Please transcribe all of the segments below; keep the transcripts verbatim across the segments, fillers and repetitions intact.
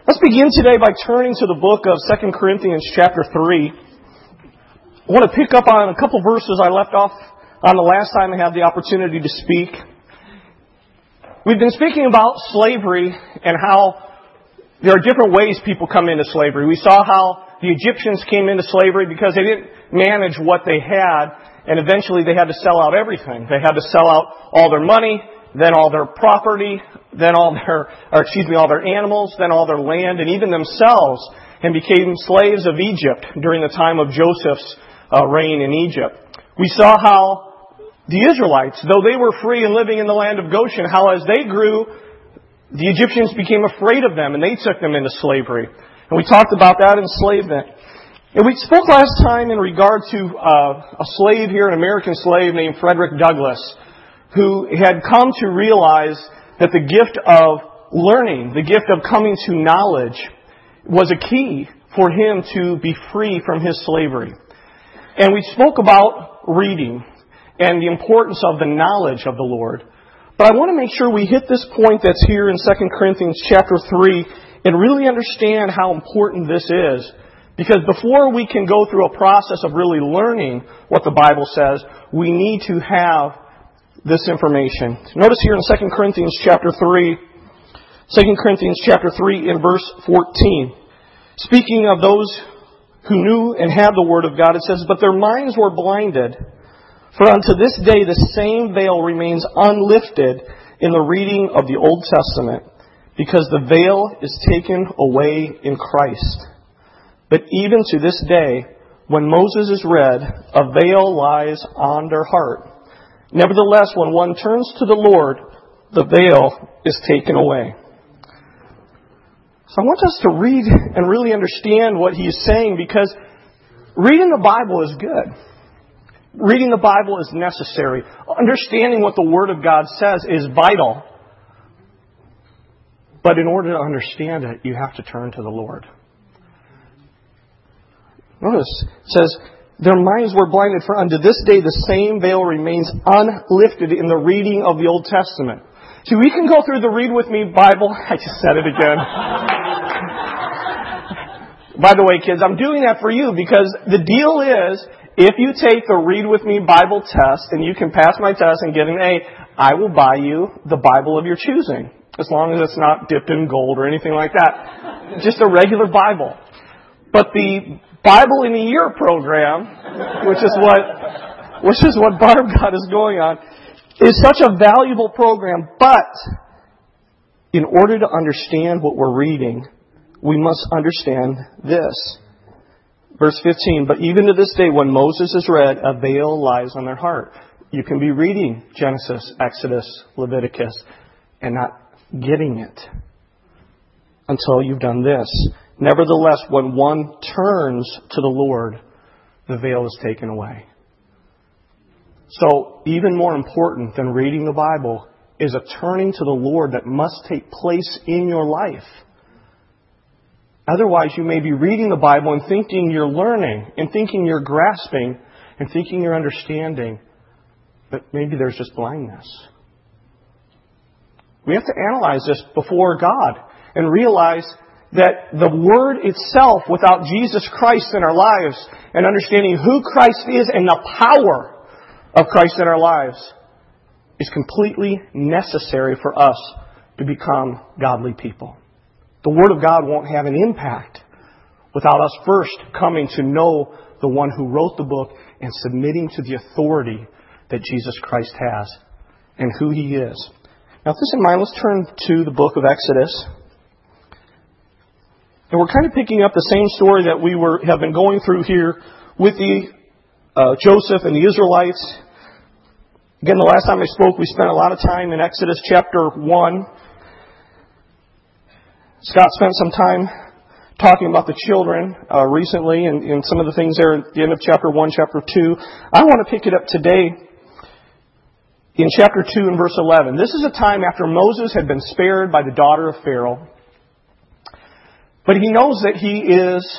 Let's begin today by turning to the book of Second Corinthians chapter three. I want to pick up on a couple verses I left off on the last time I had the opportunity to speak. We've been speaking about slavery and how there are different ways people come into slavery. We saw how the Egyptians came into slavery because they didn't manage what they had, and eventually they had to sell out everything. They had to sell out all their money, then all their property, then all their, or excuse me, all their animals, then all their land, and even themselves, and became slaves of Egypt during the time of Joseph's uh, reign in Egypt. We saw how the Israelites, though they were free and living in the land of Goshen, how as they grew, the Egyptians became afraid of them, and they took them into slavery. And we talked about that enslavement. And we spoke last time in regard to uh, a slave here, an American slave named Frederick Douglass, who had come to realize that the gift of learning, the gift of coming to knowledge, was a key for him to be free from his slavery. And we spoke about reading and the importance of the knowledge of the Lord. But I want to make sure we hit this point that's here in Second Corinthians chapter three and really understand how important this is. Because before we can go through a process of really learning what the Bible says, we need to have this information. Notice here in Second Corinthians chapter three, Second Corinthians chapter three in verse fourteen. Speaking of those who knew and had the Word of God, it says, "But their minds were blinded. For unto this day the same veil remains unlifted in the reading of the Old Testament, because the veil is taken away in Christ. But even to this day, when Moses is read, a veil lies on their heart. Nevertheless, when one turns to the Lord, the veil is taken away." So I want us to read and really understand what he is saying, because reading the Bible is good. Reading the Bible is necessary. Understanding what the Word of God says is vital. But in order to understand it, you have to turn to the Lord. Notice, it says, "Their minds were blinded, for unto this day the same veil remains unlifted in the reading of the Old Testament." See, we can go through the Read With Me Bible. I just said it again. By the way, kids, I'm doing that for you because the deal is, if you take the Read With Me Bible test and you can pass my test and get an A, I will buy you the Bible of your choosing. As long as it's not dipped in gold or anything like that. Just a regular Bible. But the Bible in a Year program, which is what, which is what Barb God is going on, is such a valuable program. But in order to understand what we're reading, we must understand this. Verse fifteen, "But even to this day, when Moses is read, a veil lies on their heart." You can be reading Genesis, Exodus, Leviticus, and not getting it until you've done this. "Nevertheless, when one turns to the Lord, the veil is taken away." So, even more important than reading the Bible is a turning to the Lord that must take place in your life. Otherwise, you may be reading the Bible and thinking you're learning, and thinking you're grasping, and thinking you're understanding, but maybe there's just blindness. We have to analyze this before God and realize that the Word itself, without Jesus Christ in our lives, and understanding who Christ is and the power of Christ in our lives, is completely necessary for us to become godly people. The Word of God won't have an impact without us first coming to know the one who wrote the book and submitting to the authority that Jesus Christ has and who He is. Now, with this in mind, let's turn to the book of Exodus. And we're kind of picking up the same story that we were have been going through here with the uh, Joseph and the Israelites. Again, the last time I spoke, we spent a lot of time in Exodus chapter one. Scott spent some time talking about the children uh, recently and, and some of the things there at the end of chapter one, chapter two. I want to pick it up today in chapter two and verse eleven. This is a time after Moses had been spared by the daughter of Pharaoh. But he knows that he is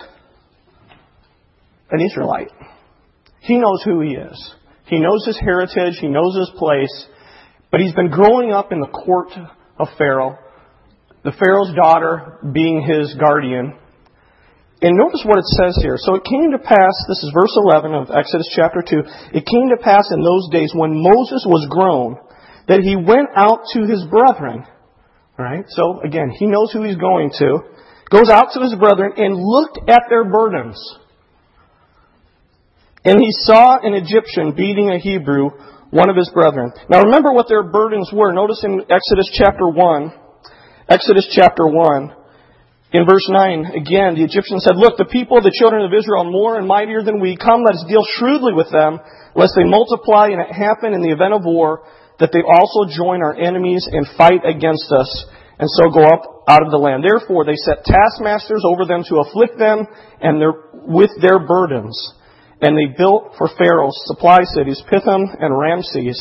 an Israelite. He knows who he is. He knows his heritage. He knows his place. But he's been growing up in the court of Pharaoh. the Pharaoh's daughter being his guardian. And notice what it says here. So it came to pass, this is verse eleven of Exodus chapter two, it came to pass in those days when Moses was grown that he went out to his brethren. Right? So again, he knows who he's going to. Goes out to his brethren and looked at their burdens. And he saw an Egyptian beating a Hebrew, one of his brethren. Now remember what their burdens were. Notice in Exodus chapter one, Exodus chapter one, in verse nine, again, the Egyptian said, "Look, the people of the children of Israel are more and mightier than we. Come, let us deal shrewdly with them, lest they multiply and it happen in the event of war, that they also join our enemies and fight against us, and so go up out of the land. Therefore, they set taskmasters over them to afflict them and their, with their burdens. And they built for Pharaoh supply cities, Pithom and Ramses.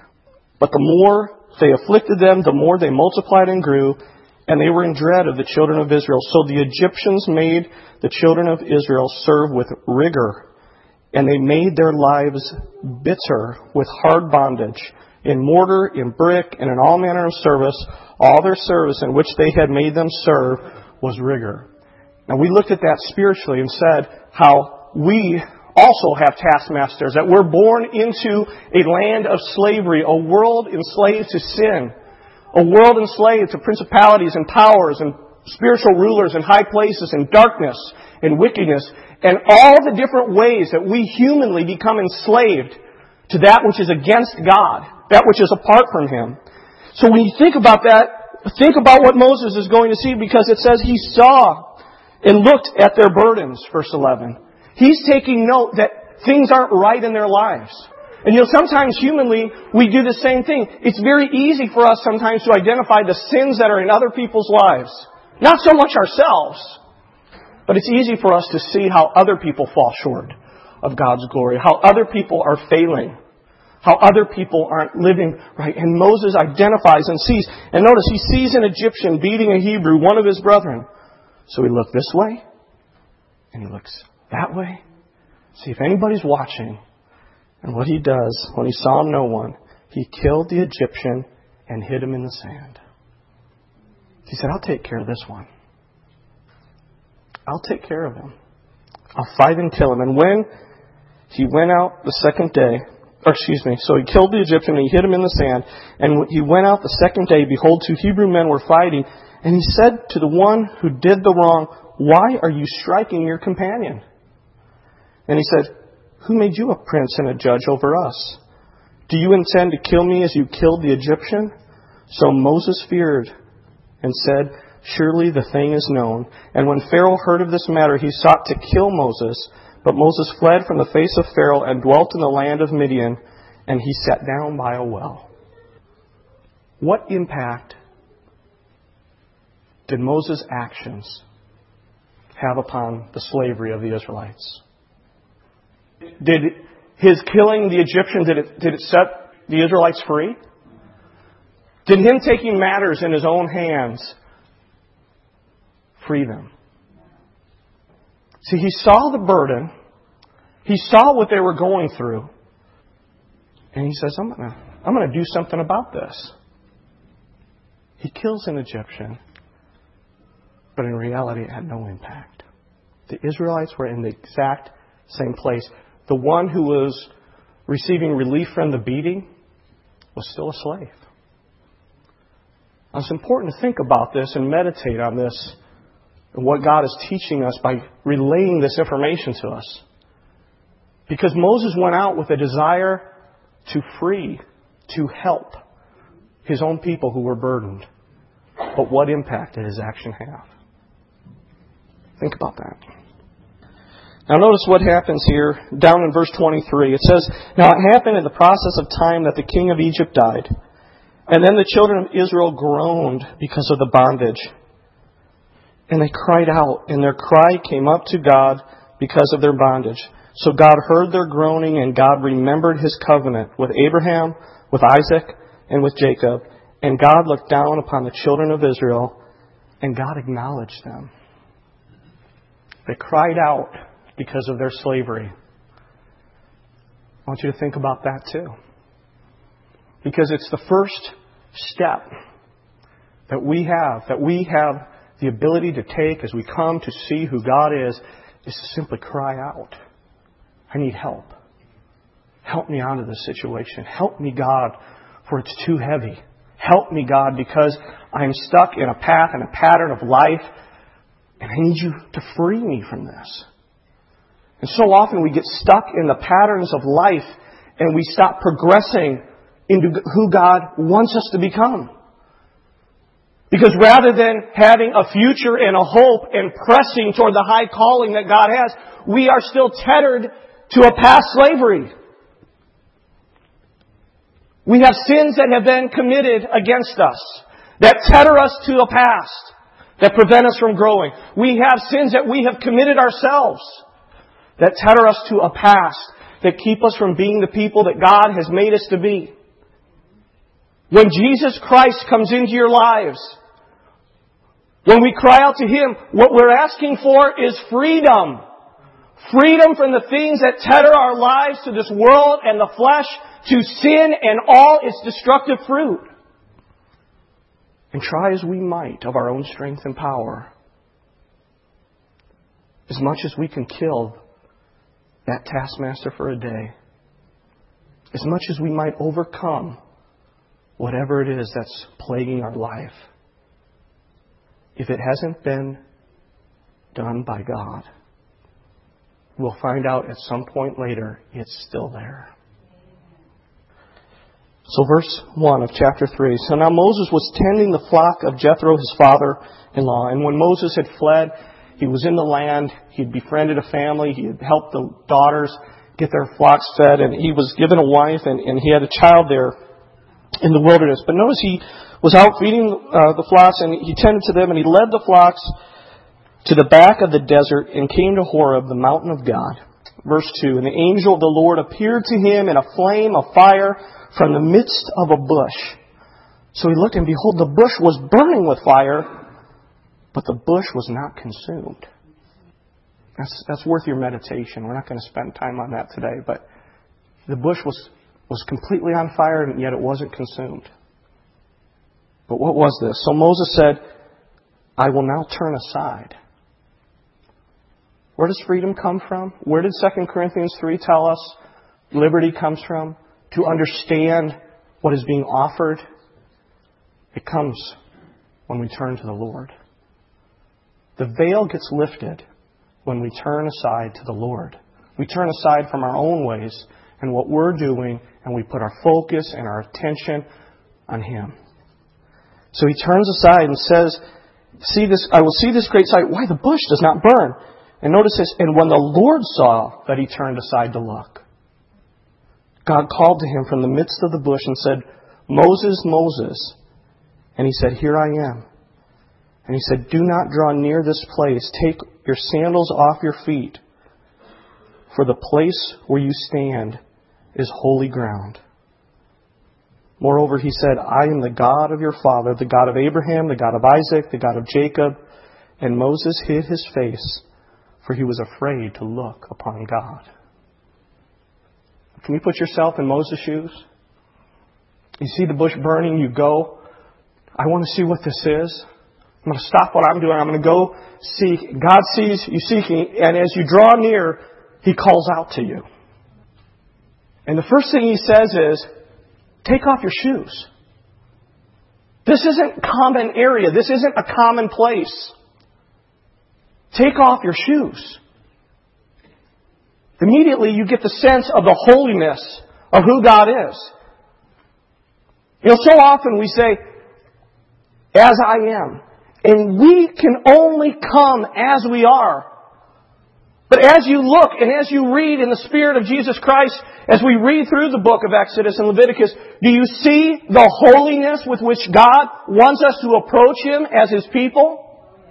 But the more they afflicted them, the more they multiplied and grew, and they were in dread of the children of Israel. So the Egyptians made the children of Israel serve with rigor, and they made their lives bitter with hard bondage, in mortar, in brick, and in all manner of service. All their service in which they had made them serve was rigor." Now we looked at that spiritually and said how we also have taskmasters, that we're born into a land of slavery, a world enslaved to sin, a world enslaved to principalities and powers and spiritual rulers and high places and darkness and wickedness, and all the different ways that we humanly become enslaved to that which is against God, that which is apart from Him. So when you think about that, think about what Moses is going to see, because it says he saw and looked at their burdens, verse eleven. He's taking note that things aren't right in their lives. And you know, sometimes humanly, we do the same thing. It's very easy for us sometimes to identify the sins that are in other people's lives. Not so much ourselves, but it's easy for us to see how other people fall short of God's glory, how other people are failing, how other people aren't living right. And Moses identifies and sees. And notice, he sees an Egyptian beating a Hebrew, one of his brethren. So he looked this way, and he looks that way. See if anybody's watching. And what he does, when he saw no one, he killed the Egyptian and hid him in the sand. He said, "I'll take care of this one. I'll take care of him. I'll fight and kill him." And when he went out the second day, or excuse me, so he killed the Egyptian and he hid him in the sand. And he went out the second day, behold, two Hebrew men were fighting. And he said to the one who did the wrong, "Why are you striking your companion?" And he said, "Who made you a prince and a judge over us? Do you intend to kill me as you killed the Egyptian?" So Moses feared and said, "Surely the thing is known." And when Pharaoh heard of this matter, he sought to kill Moses. But Moses fled from the face of Pharaoh and dwelt in the land of Midian, and he sat down by a well. What impact did Moses' actions have upon the slavery of the Israelites? Did his killing the Egyptian, did it, did it set the Israelites free? Did him taking matters in his own hands free them? See, he saw the burden. He saw what they were going through. And he says, I'm going to I'm going to do something about this. He kills an Egyptian. But in reality, it had no impact. The Israelites were in the exact same place. The one who was receiving relief from the beating was still a slave. Now, it's important to think about this and meditate on this and what God is teaching us by relaying this information to us. Because Moses went out with a desire to free, to help his own people who were burdened. But what impact did his action have? Think about that. Now notice what happens here down in verse twenty-three. It says, "Now it happened in the process of time that the king of Egypt died. And then the children of Israel groaned because of the bondage. And they cried out, and their cry came up to God because of their bondage. So God heard their groaning, and God remembered His covenant with Abraham, with Isaac, and with Jacob. And God looked down upon the children of Israel, and God acknowledged them." They cried out because of their slavery. I want you to think about that too. Because it's the first step that we have, that we have the ability to take as we come to see who God is, is to simply cry out, I need help. Help me out of this situation. Help me, God, for it's too heavy. Help me, God, because I'm stuck in a path and a pattern of life, and I need you to free me from this. And so often we get stuck in the patterns of life and we stop progressing into who God wants us to become. Because rather than having a future and a hope and pressing toward the high calling that God has, we are still tethered to a past slavery. We have sins that have been committed against us that tether us to a past, that prevent us from growing. We have sins that we have committed ourselves that tether us to a past, that keep us from being the people that God has made us to be. When Jesus Christ comes into your lives, when we cry out to Him, what we're asking for is freedom. Freedom from the things that tether our lives to this world and the flesh, to sin and all its destructive fruit. And try as we might of our own strength and power, as much as we can kill that taskmaster for a day, as much as we might overcome whatever it is that's plaguing our life, if it hasn't been done by God, we'll find out at some point later it's still there. So verse one of chapter three. So now Moses was tending the flock of Jethro, his father-in-law. And when Moses had fled, he was in the land. He had befriended a family. He had helped the daughters get their flocks fed. And he was given a wife, and, and he had a child there in the wilderness. But notice he was out feeding uh, the flocks, and he tended to them, and he led the flocks to the back of the desert and came to Horeb, the mountain of God. Verse two. And the angel of the Lord appeared to him in a flame of fire from the midst of a bush. So he looked, and behold, the bush was burning with fire, but the bush was not consumed. That's, that's worth your meditation. We're not going to spend time on that today, but the bush was, was completely on fire, and yet it wasn't consumed. But what was this? So Moses said, I will now turn aside. Where does freedom come from? Where did Second Corinthians three tell us liberty comes from? To understand what is being offered, it comes when we turn to the Lord. The veil gets lifted when we turn aside to the Lord. We turn aside from our own ways and what we're doing, and we put our focus and our attention on Him. So he turns aside and says, "See this, I will see this great sight. Why the bush does not burn?" And notice this, and when the Lord saw that he turned aside to look, God called to him from the midst of the bush and said, "Moses, Moses." And he said, "Here I am." And he said, "Do not draw near this place. Take your sandals off your feet, for the place where you stand is holy ground." Moreover, he said, "I am the God of your father, the God of Abraham, the God of Isaac, the God of Jacob." And Moses hid his face, for he was afraid to look upon God. Can you put yourself in Moses' shoes? You see the bush burning, you go, I want to see what this is. I'm going to stop what I'm doing. I'm going to go seek. God sees you seeking, and as you draw near, He calls out to you. And the first thing He says is, take off your shoes. This isn't common area. This isn't a common place. Take off your shoes. Immediately you get the sense of the holiness of who God is. You know, so often we say, as I am. And we can only come as we are. But as you look and as you read in the Spirit of Jesus Christ, as we read through the book of Exodus and Leviticus, do you see the holiness with which God wants us to approach Him as His people?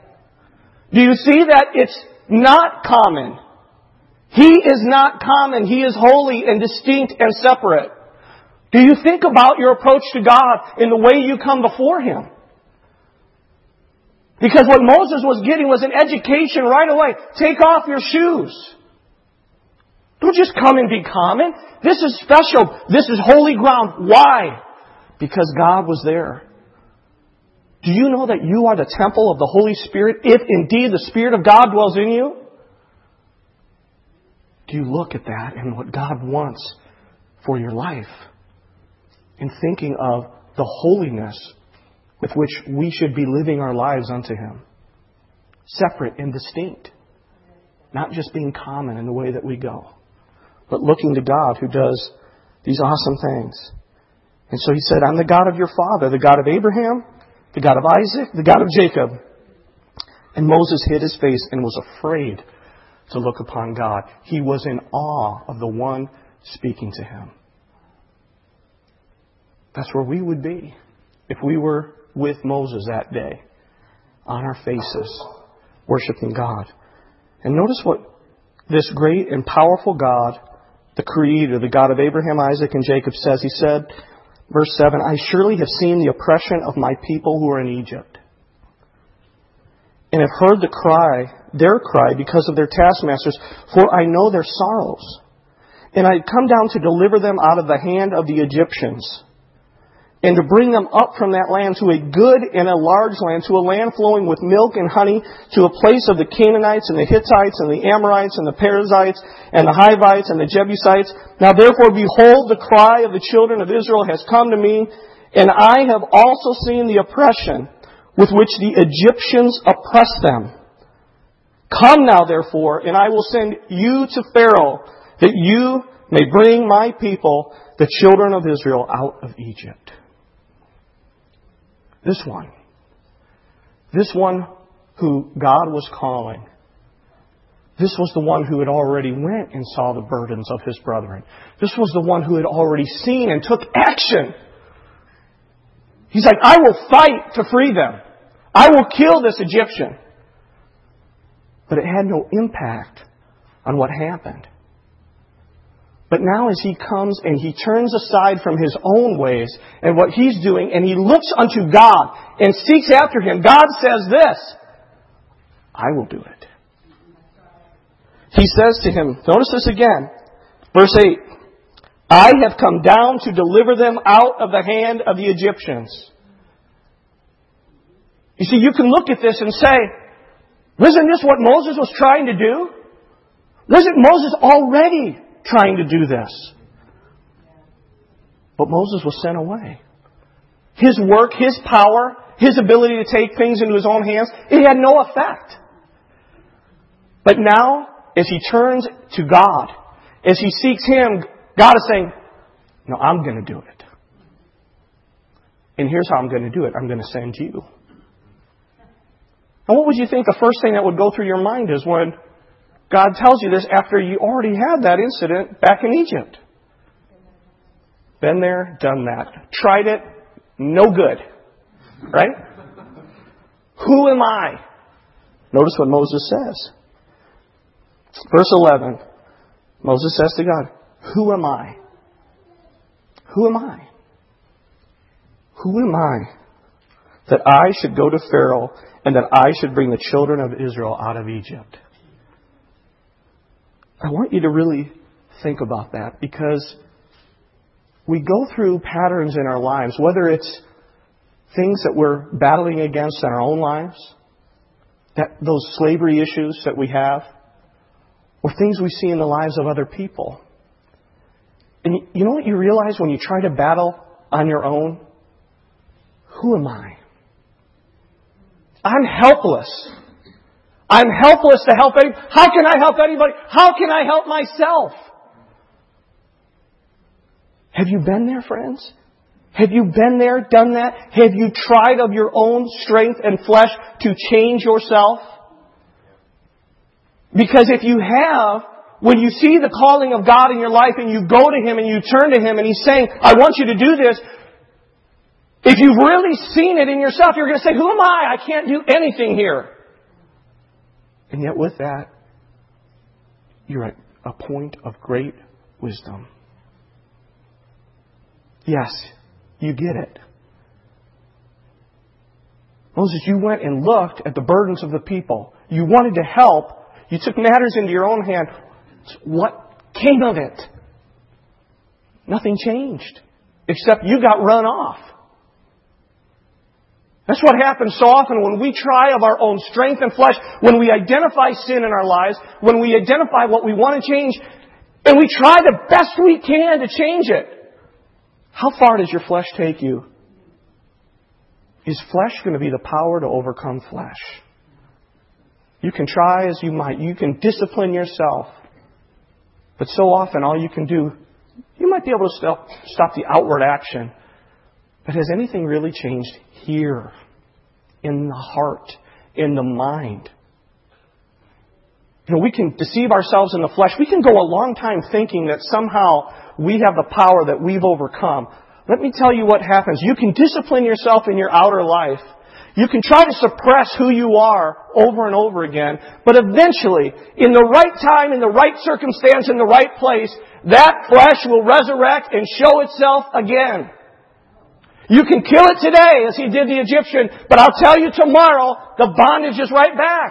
Do you see that it's not common? He is not common. He is holy and distinct and separate. Do you think about your approach to God in the way you come before Him? Because what Moses was getting was an education right away. Take off your shoes. Don't just come and be common. This is special. This is holy ground. Why? Because God was there. Do you know that you are the temple of the Holy Spirit, if indeed the Spirit of God dwells in you? Do you look at that and what God wants for your life in thinking of the holiness with which we should be living our lives unto Him? Separate and distinct. Not just being common in the way that we go, but looking to God who does these awesome things. And so He said, I'm the God of your father, the God of Abraham, the God of Isaac, the God of Jacob. And Moses hid his face and was afraid to look upon God. He was in awe of the one speaking to him. That's where we would be if we were with Moses that day, on our faces, worshiping God. And notice what this great and powerful God, the Creator, the God of Abraham, Isaac, and Jacob says. He said, verse seven, I surely have seen the oppression of my people who are in Egypt, and have heard the cry, their cry, because of their taskmasters, for I know their sorrows. And I come down to deliver them out of the hand of the Egyptians, and to bring them up from that land to a good and a large land, to a land flowing with milk and honey, to a place of the Canaanites and the Hittites and the Amorites and the Perizzites and the Hivites and the Jebusites. Now therefore, behold, the cry of the children of Israel has come to me, and I have also seen the oppression with which the Egyptians oppress them. Come now, therefore, and I will send you to Pharaoh, that you may bring my people, the children of Israel, out of Egypt. This one. This one who God was calling. This was the one who had already went and saw the burdens of his brethren. This was the one who had already seen and took action. He's like, I will fight to free them. I will kill this Egyptian. But it had no impact on what happened. But now as he comes and he turns aside from his own ways and what he's doing, and he looks unto God and seeks after Him, God says this, I will do it. He says to him, notice this again, verse eight, I have come down to deliver them out of the hand of the Egyptians. You see, you can look at this and say, wasn't this what Moses was trying to do? Wasn't Moses already trying to do this? But Moses was sent away. His work, his power, his ability to take things into his own hands, it had no effect. But now, as he turns to God, as he seeks Him, God is saying, no, I'm going to do it. And here's how I'm going to do it. I'm going to send you. And what would you think the first thing that would go through your mind is when God tells you this after you already had that incident back in Egypt? Been there, done that. Tried it, no good. Right? Who am I? Notice what Moses says. Verse eleven. Moses says to God, who am I? Who am I? Who am I that I should go to Pharaoh and that I should bring the children of Israel out of Egypt? I want you to really think about that, because we go through patterns in our lives, whether it's things that we're battling against in our own lives, that those slavery issues that we have, or things we see in the lives of other people. And you know what you realize when you try to battle on your own? Who am I? I'm helpless. I'm helpless to help anybody. How can I help anybody? How can I help myself? Have you been there, friends? Have you been there, done that? Have you tried of your own strength and flesh to change yourself? Because if you have, when you see the calling of God in your life and you go to Him and you turn to Him and He's saying, I want you to do this, if you've really seen it in yourself, you're going to say, who am I? I can't do anything here. And yet with that, you're at a point of great wisdom. Yes, you get it. Moses, you went and looked at the burdens of the people. You wanted to help. You took matters into your own hand. What came of it? Nothing changed. Except you got run off. That's what happens so often when we try of our own strength and flesh, when we identify sin in our lives, when we identify what we want to change, and we try the best we can to change it. How far does your flesh take you? Is flesh going to be the power to overcome flesh? You can try as you might. You can discipline yourself. But so often all you can do, you might be able to stop, stop the outward action. But has anything really changed here, in the heart, in the mind? You know, we can deceive ourselves in the flesh. We can go a long time thinking that somehow we have the power that we've overcome. Let me tell you what happens. You can discipline yourself in your outer life. You can try to suppress who you are over and over again. But eventually, in the right time, in the right circumstance, in the right place, that flesh will resurrect and show itself again. You can kill it today, as he did the Egyptian, but I'll tell you tomorrow, the bondage is right back.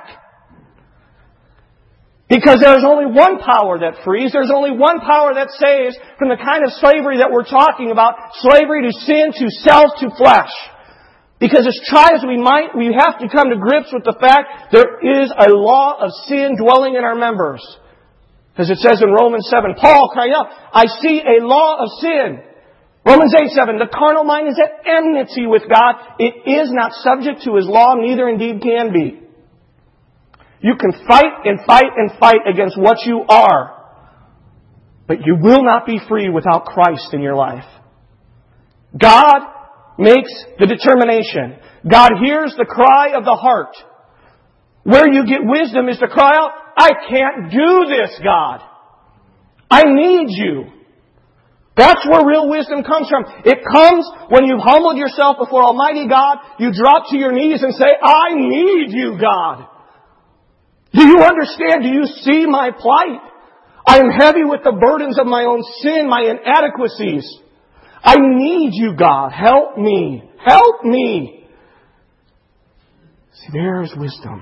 Because there's only one power that frees. There's only one power that saves from the kind of slavery that we're talking about. Slavery to sin, to self, to flesh. Because as try as we might, we have to come to grips with the fact there is a law of sin dwelling in our members. As it says in Romans seven, Paul cried out, I see a law of sin. Romans eight seven, the carnal mind is at enmity with God. It is not subject to His law, neither indeed can be. You can fight and fight and fight against what you are. But you will not be free without Christ in your life. God makes the determination. God hears the cry of the heart. Where you get wisdom is to cry out, I can't do this, God. I need you. That's where real wisdom comes from. It comes when you've humbled yourself before Almighty God. You drop to your knees and say, I need you, God. Do you understand? Do you see my plight? I am heavy with the burdens of my own sin, my inadequacies. I need you, God. Help me. Help me. See, there is wisdom.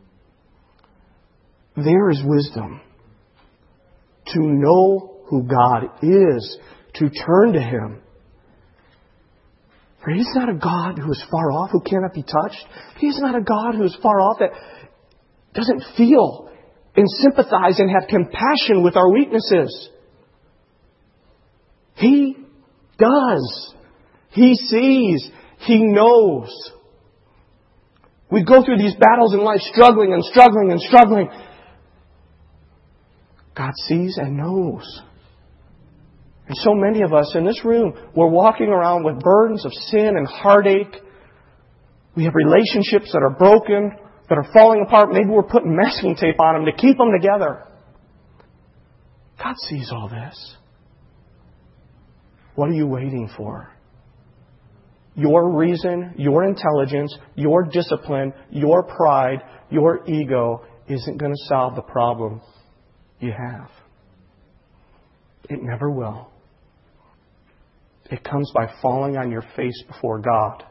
There is wisdom. To know who God is. To turn to Him. For He's not a God who is far off, who cannot be touched. He's not a God who is far off that doesn't feel and sympathize and have compassion with our weaknesses. He does. He sees. He knows. We go through these battles in life struggling and struggling and struggling. God sees and knows. And so many of us in this room, we're walking around with burdens of sin and heartache. We have relationships that are broken, that are falling apart. Maybe we're putting masking tape on them to keep them together. God sees all this. What are you waiting for? Your reason, your intelligence, your discipline, your pride, your ego isn't going to solve the problem you have. It never will. It comes by falling on your face before God.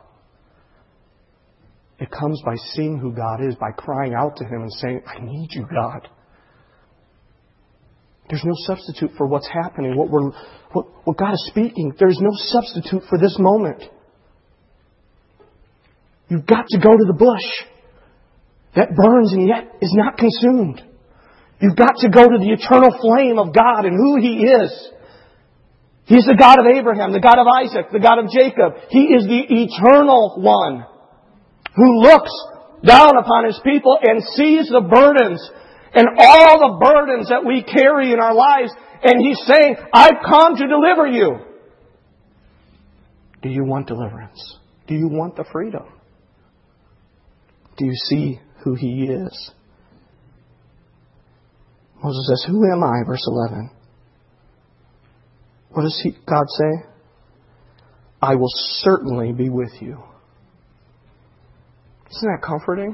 It comes by seeing who God is, by crying out to Him and saying, I need you, God. There's no substitute for what's happening, what we're, what, what God is speaking. There's no substitute for this moment. You've got to go to the bush that burns and yet is not consumed. You've got to go to the eternal flame of God and who He is. He's the God of Abraham, the God of Isaac, the God of Jacob. He is the eternal one who looks down upon His people and sees the burdens and all the burdens that we carry in our lives. And He's saying, I've come to deliver you. Do you want deliverance? Do you want the freedom? Do you see who He is? Moses says, who am I? Verse eleven. What does he, God say? I will certainly be with you. Isn't that comforting?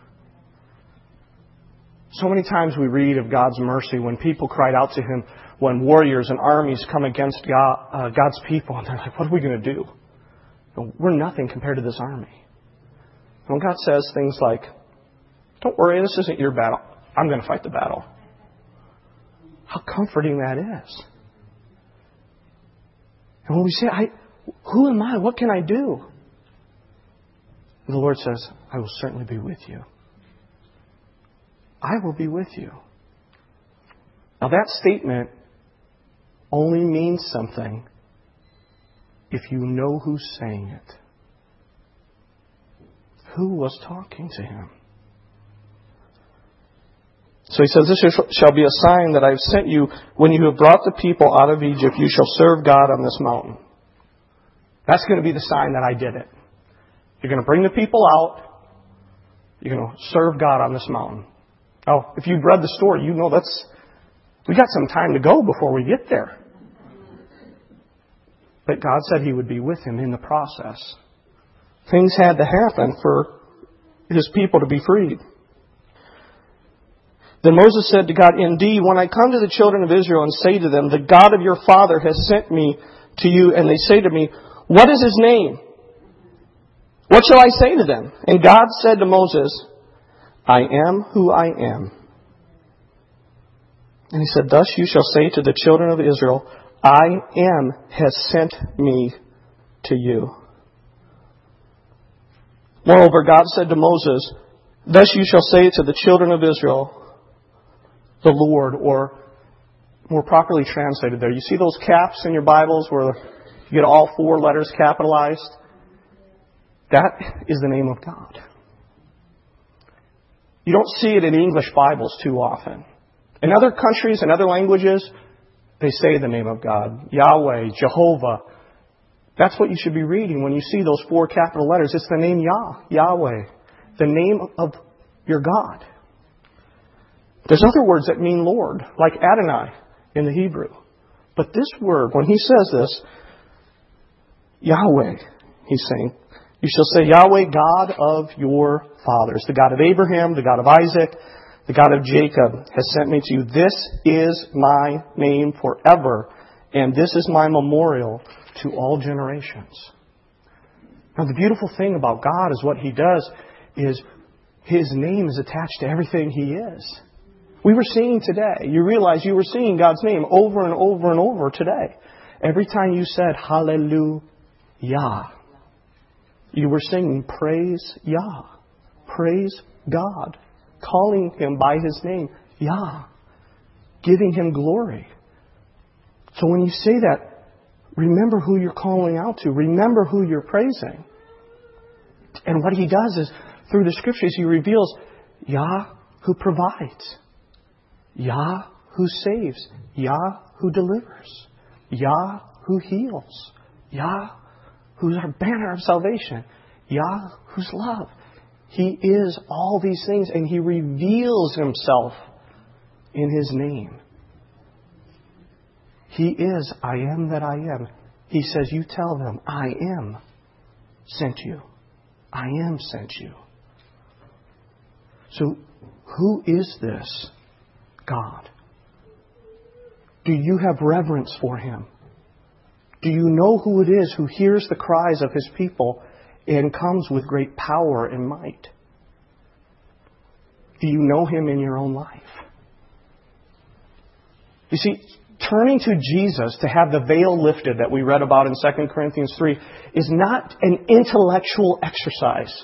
So many times we read of God's mercy when people cried out to Him, when warriors and armies come against God, uh, God's people, and they're like, what are we going to do? No, we're nothing compared to this army. And when God says things like, don't worry, this isn't your battle. I'm going to fight the battle. How comforting that is. And when we say, I, who am I? What can I do? And the Lord says, I will certainly be with you. I will be with you. Now that statement only means something if you know who's saying it. Who was talking to him? So he says, this shall be a sign that I have sent you. When you have brought the people out of Egypt, you shall serve God on this mountain. That's going to be the sign that I did it. You're going to bring the people out. You're going to serve God on this mountain. Oh, if you've read the story, you know that's, we got some time to go before we get there. But God said He would be with him in the process. Things had to happen for His people to be freed. Then Moses said to God, indeed, when I come to the children of Israel and say to them, the God of your father has sent me to you, and they say to me, what is His name? What shall I say to them? And God said to Moses, I am who I am. And He said, thus you shall say to the children of Israel, I am has sent me to you. Moreover, God said to Moses, thus you shall say to the children of Israel, the Lord, or more properly translated there. You see those caps in your Bibles where you get all four letters capitalized? That is the name of God. You don't see it in English Bibles too often. In other countries and other languages, they say the name of God. Yahweh, Jehovah. That's what you should be reading when you see those four capital letters. It's the name Yah, Yahweh. The name of your God. There's other words that mean Lord, like Adonai in the Hebrew. But this word, when He says this, Yahweh, He's saying, you shall say, Yahweh, God of your fathers, the God of Abraham, the God of Isaac, the God of Jacob, has sent me to you. This is my name forever, and this is my memorial to all generations. Now, the beautiful thing about God is what He does is His name is attached to everything He is. We were singing today. You realize you were singing God's name over and over and over today. Every time you said Hallelujah, you were singing praise Yah. Praise God. Calling Him by His name, Yah. Giving Him glory. So when you say that, remember who you're calling out to. Remember who you're praising. And what He does is, through the Scriptures, He reveals Yah who provides. Yah who saves. Yah who delivers. Yah who heals. Yah who's our banner of salvation. Yah who's love. He is all these things, and He reveals Himself in His name. He is I am that I am. He says, you tell them, I am sent you. I am sent you. So, who is this God? Do you have reverence for Him? Do you know who it is who hears the cries of His people and comes with great power and might? Do you know Him in your own life? You see, turning to Jesus to have the veil lifted that we read about in Second Corinthians three is not an intellectual exercise.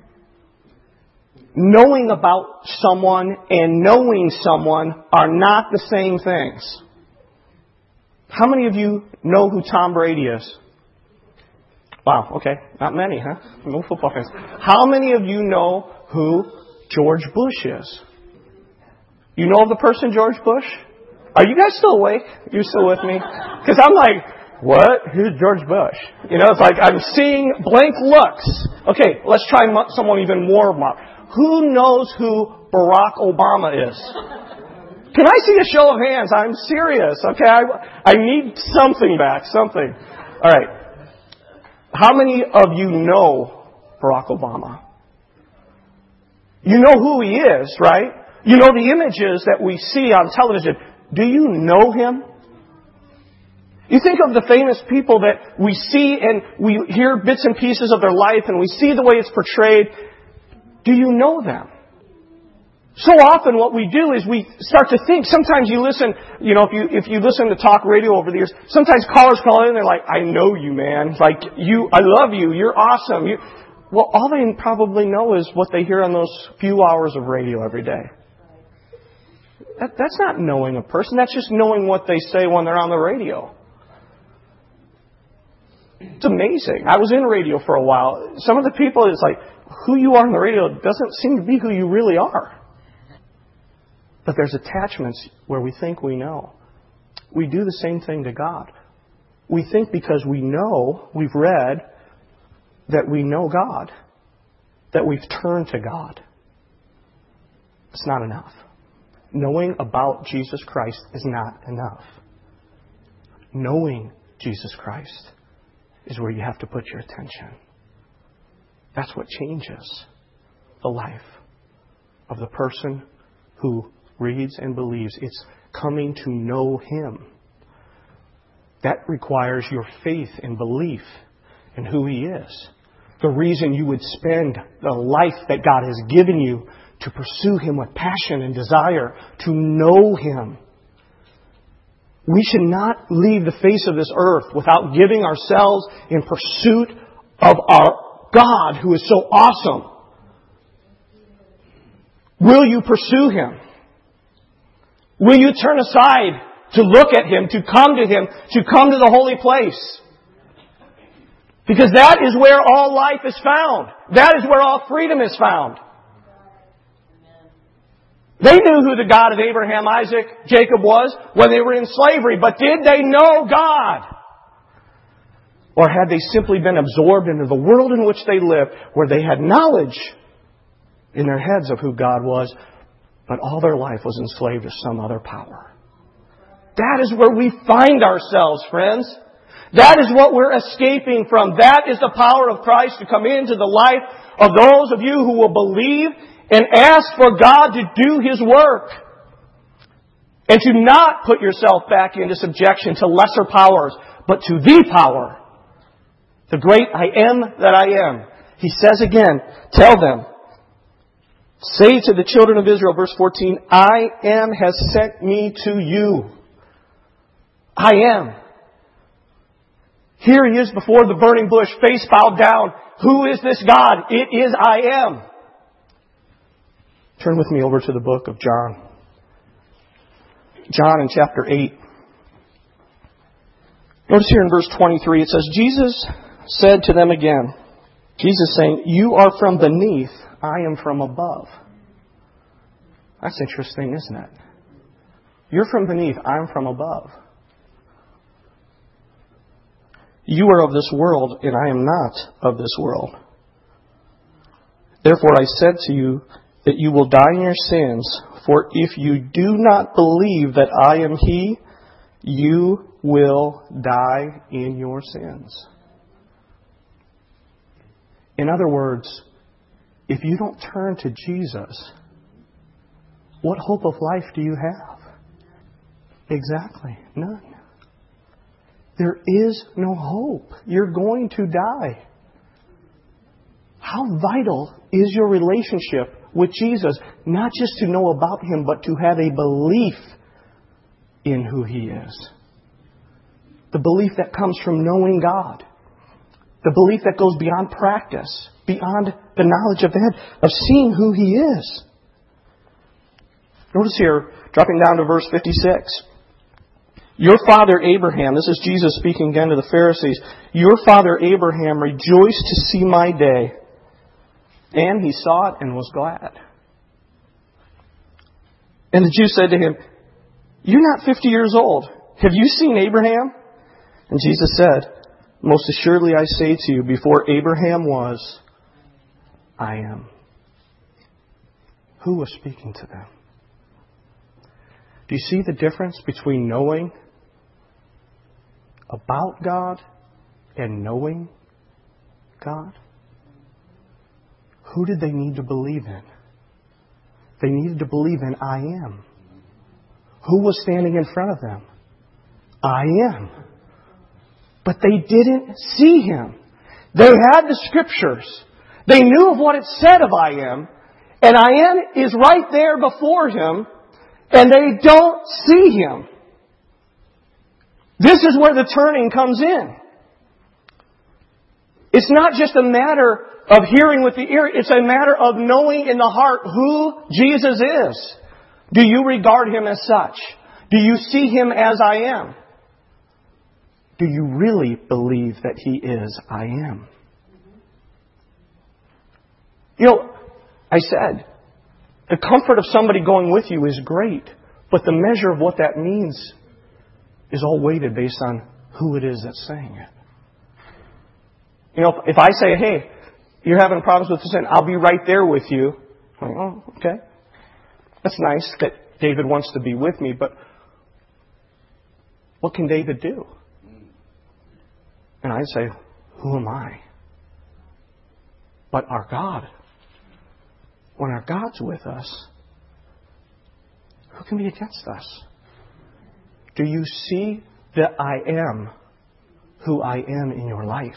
Knowing about someone and knowing someone are not the same things. How many of you know who Tom Brady is? Wow, okay. Not many, huh? No football fans. How many of you know who George Bush is? You know of the person George Bush? Are you guys still awake? You still with me? Because I'm like, what? Who's George Bush? You know, it's like I'm seeing blank looks. Okay, let's try someone even more. Who knows who Barack Obama is? Can I see a show of hands? I'm serious. Okay, I, I need something back. Something. All right. How many of you know Barack Obama? You know who he is, right? You know the images that we see on television. Do you know him? You think of the famous people that we see and we hear bits and pieces of their life and we see the way it's portrayed. Do you know them? So often what we do is we start to think, sometimes you listen, you know, if you if you listen to talk radio over the years, sometimes callers call in and they're like, I know you, man. Like, you, I love you. You're awesome. You, Well, all they probably know is what they hear on those few hours of radio every day. That, that's not knowing a person. That's just knowing what they say when they're on the radio. It's amazing. I was in radio for a while. Some of the people, it's like, who you are on the radio doesn't seem to be who you really are. But there's attachments where we think we know. We do the same thing to God. We think because we know, we've read, that we know God, that we've turned to God. It's not enough. Knowing about Jesus Christ is not enough. Knowing Jesus Christ is where you have to put your attention. That's what changes the life of the person who reads and believes. It's coming to know Him. That requires your faith and belief in who He is. The reason you would spend the life that God has given you to pursue Him with passion and desire, to know Him. We should not leave the face of this earth without giving ourselves in pursuit of our God who is so awesome. Will you pursue Him? Will you turn aside to look at Him, to come to Him, to come to the holy place? Because that is where all life is found. That is where all freedom is found. They knew who the God of Abraham, Isaac, Jacob was when they were in slavery. But did they know God? Or had they simply been absorbed into the world in which they lived, where they had knowledge in their heads of who God was, but all their life was enslaved to some other power? That is where we find ourselves, friends. That is what we're escaping from. That is the power of Christ to come into the life of those of you who will believe and ask for God to do His work. And to not put yourself back into subjection to lesser powers, but to the power. The great I am that I am. He says again, tell them, say to the children of Israel, verse fourteen, I am has sent me to you. I am. Here He is before the burning bush, face bowed down. Who is this God? It is I am. Turn with me over to the book of John. John in chapter eight. Notice here in verse twenty-three, it says, Jesus said to them again, Jesus saying, you are from beneath, I am from above. That's interesting, isn't it? You're from beneath, I'm from above. You are of this world, and I am not of this world. Therefore I said to you that you will die in your sins, for if you do not believe that I am He, you will die in your sins. In other words, if you don't turn to Jesus, what hope of life do you have? Exactly, none. There is no hope. You're going to die. How vital is your relationship with Jesus? Not just to know about Him, but to have a belief in who He is. The belief that comes from knowing God. The belief that goes beyond practice, beyond the knowledge of the head, of seeing who He is. Notice here, dropping down to verse fifty-six. Your father Abraham, this is Jesus speaking again to the Pharisees, your father Abraham rejoiced to see my day, and he saw it and was glad. And the Jews said to him, you're not fifty years old. Have you seen Abraham? And Jesus said, most assuredly I say to you, before Abraham was, I am. Who was speaking to them? Do you see the difference between knowing about God and knowing God? Who did they need to believe in? They needed to believe in I am. Who was standing in front of them? I am. But they didn't see Him. They had the Scriptures. They knew of what it said of I am. And I am is right there before Him. And they don't see Him. This is where the turning comes in. It's not just a matter of hearing with the ear. It's a matter of knowing in the heart who Jesus is. Do you regard Him as such? Do you see Him as I am? Do you really believe that He is I am? You know, I said, the comfort of somebody going with you is great, but the measure of what that means is all weighted based on who it is that's saying it. You know, if I say, hey, you're having problems with sin, I'll be right there with you. I'm like, oh, okay. That's nice that David wants to be with me, but what can David do? And I'd say, who am I? But our God. When our God's with us, who can be against us? Do you see that I am who I am in your life?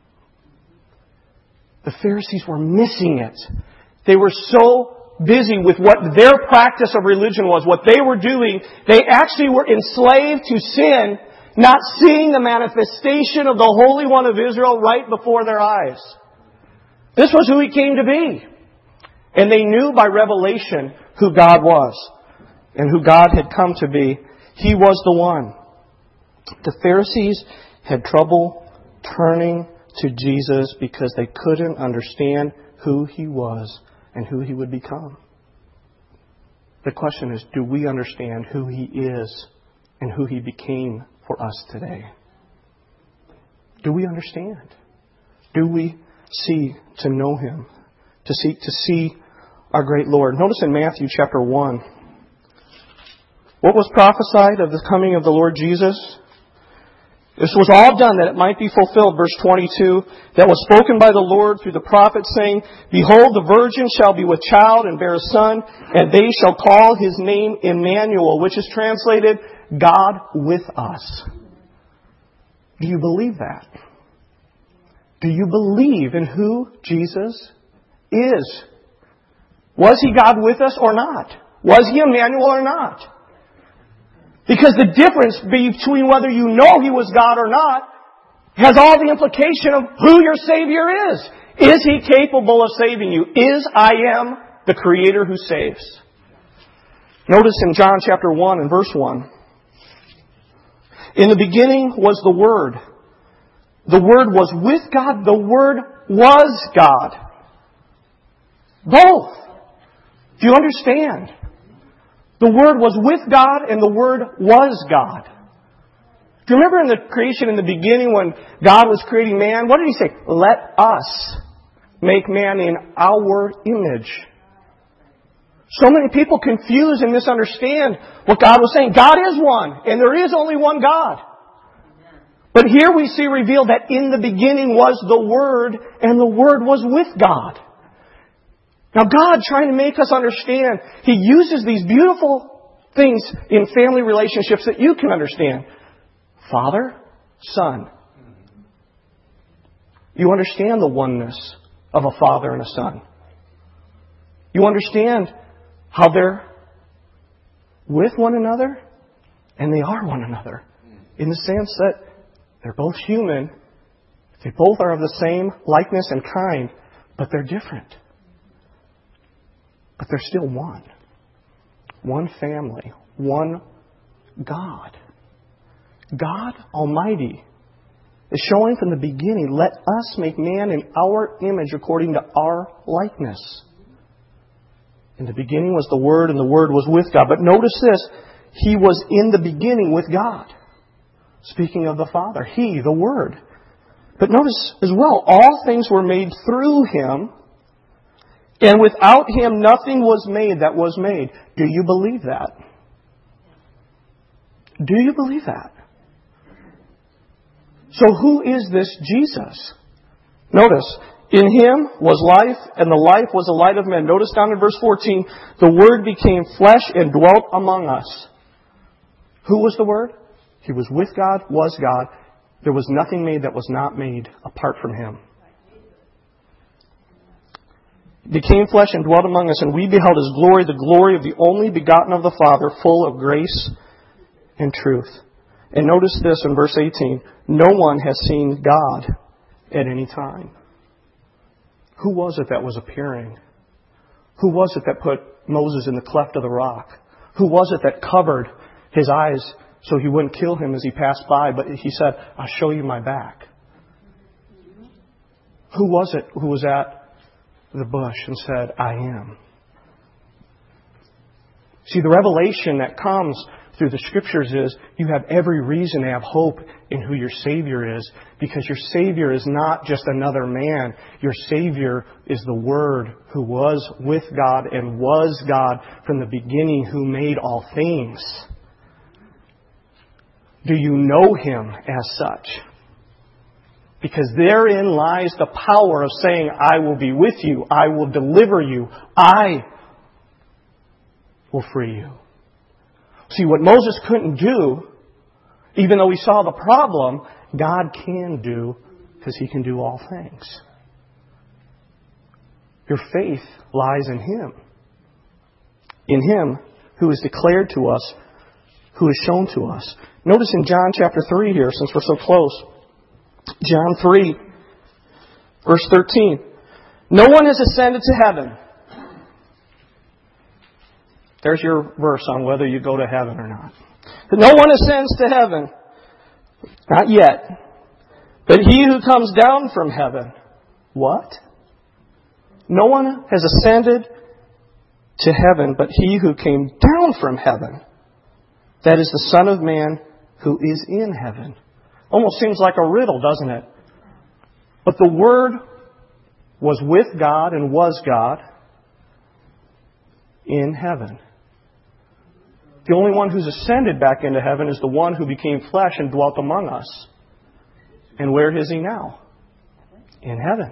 The Pharisees were missing it. They were so busy with what their practice of religion was, what they were doing. They actually were enslaved to sin, not seeing the manifestation of the Holy One of Israel right before their eyes. This was who He came to be. And they knew by revelation who God was and who God had come to be. He was the one. The Pharisees had trouble turning to Jesus because they couldn't understand who He was and who He would become. The question is, do we understand who He is and who He became for us today? Do we understand? Do we seek to know Him? To seek to see our great Lord. Notice in Matthew chapter one, what was prophesied of the coming of the Lord Jesus? This was all done that it might be fulfilled, verse twenty-two, that was spoken by the Lord through the prophet, saying, Behold, the virgin shall be with child and bear a son, and they shall call His name Emmanuel, which is translated, God with us. Do you believe that? Do you believe in who Jesus is? Was He God with us or not? Was He Emmanuel or not? Because the difference between whether you know He was God or not has all the implication of who your Savior is. Is He capable of saving you? Is I am the Creator who saves? Notice in John chapter one and verse one. In the beginning was the Word. The Word was with God. The Word was God. Both. Do you understand? The Word was with God and the Word was God. Do you remember in the creation in the beginning when God was creating man? What did He say? Let us make man in our image. So many people confuse and misunderstand what God was saying. God is one, and there is only one God. But here we see revealed that in the beginning was the Word, and the Word was with God. Now God, trying to make us understand, He uses these beautiful things in family relationships that you can understand. Father, Son. You understand the oneness of a father and a son. You understand how they're with one another, and they are one another. In the sense that they're both human, they both are of the same likeness and kind, but they're different. But they're still one. One family. One God. God Almighty is showing from the beginning, let us make man in our image according to our likeness. In the beginning was the Word, and the Word was with God. But notice this, He was in the beginning with God. Speaking of the Father, He, the Word. But notice as well, all things were made through Him, and without Him nothing was made that was made. Do you believe that? Do you believe that? So who is this Jesus? Notice, in Him was life, and the life was the light of men. Notice down in verse fourteen, the Word became flesh and dwelt among us. Who was the Word? He was with God, was God. There was nothing made that was not made apart from Him. Became flesh and dwelt among us, and we beheld His glory, the glory of the only begotten of the Father, full of grace and truth. And notice this in verse eighteen. No one has seen God. at any time. Who was it that was appearing? Who was it that put Moses in the cleft of the rock? Who was it that covered his eyes so he wouldn't kill him as he passed by, but he said, I'll show you my back? Who was it who was at the bush and said, I am? See, the revelation that comes through the Scriptures is you have every reason to have hope in who your Savior is, because your Savior is not just another man. Your Savior is the Word who was with God and was God from the beginning, who made all things. Do you know Him as such? Because therein lies the power of saying, I will be with you, I will deliver you, I will free you. See, what Moses couldn't do, even though he saw the problem, God can do, because He can do all things. Your faith lies in Him. In Him who is declared to us, who is shown to us. Notice in John chapter three here, since we're so close. John three, verse thirteen. No one has ascended to heaven. There's your verse on whether you go to heaven or not. No one ascends to heaven. Not yet. But He who comes down from heaven. What? No one has ascended to heaven but He who came down from heaven. That is the Son of Man who is in heaven. Almost seems like a riddle, doesn't it? But the Word was with God and was God in heaven. The only one who's ascended back into heaven is the one who became flesh and dwelt among us. And where is He now? In heaven.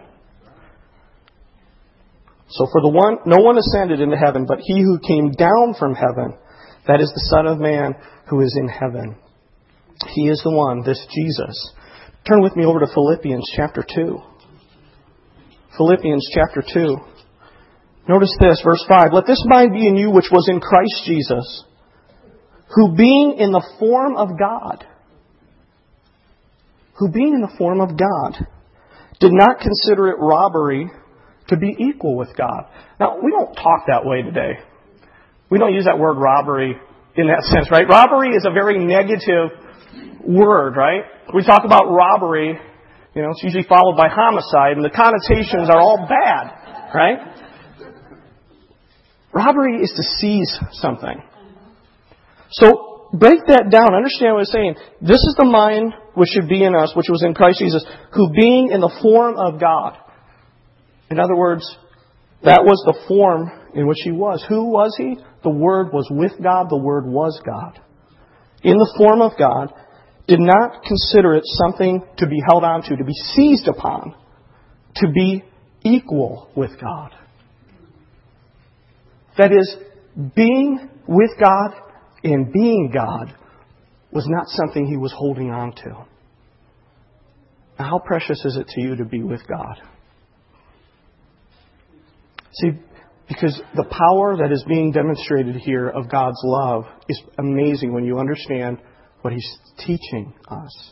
So for the one, no one ascended into heaven, but He who came down from heaven, that is the Son of Man who is in heaven. He is the one, this Jesus. Turn with me over to Philippians chapter two. Philippians chapter two. Notice this, verse five. Let this mind be in you which was in Christ Jesus, who being in the form of God, who being in the form of God, did not consider it robbery to be equal with God. Now, we don't talk that way today. We don't use that word robbery in that sense, right? Robbery is a very negative word, right? We talk about robbery, you know, it's usually followed by homicide, and the connotations are all bad, right? Robbery is to seize something. So, break that down. Understand what I'm saying. This is the mind which should be in us, which was in Christ Jesus, who being in the form of God. In other words, that was the form in which He was. Who was He? The Word was with God. The Word was God. In the form of God, did not consider it something to be held on to, to be seized upon, to be equal with God. That is, being with God and being God was not something He was holding on to. Now, how precious is it to you to be with God? See, because the power that is being demonstrated here of God's love is amazing when you understand what He's teaching us.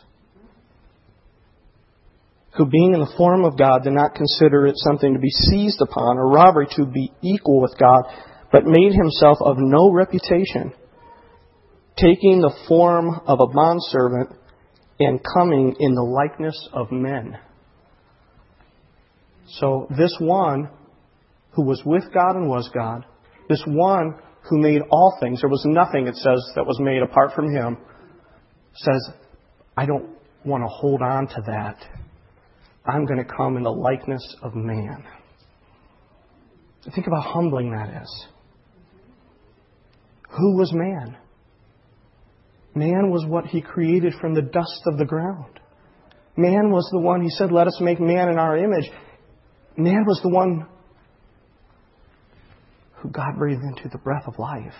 Who being in the form of God did not consider it something to be seized upon or robbery to be equal with God, but made Himself of no reputation, taking the form of a bondservant and coming in the likeness of men. So this one who was with God and was God, this one who made all things, there was nothing, it says, that was made apart from Him, says, I don't want to hold on to that. I'm going to come in the likeness of man. Think about how humbling that is. Who was man? Man was what He created from the dust of the ground. Man was the one, He said, let us make man in our image. Man was the one who God breathed into the breath of life.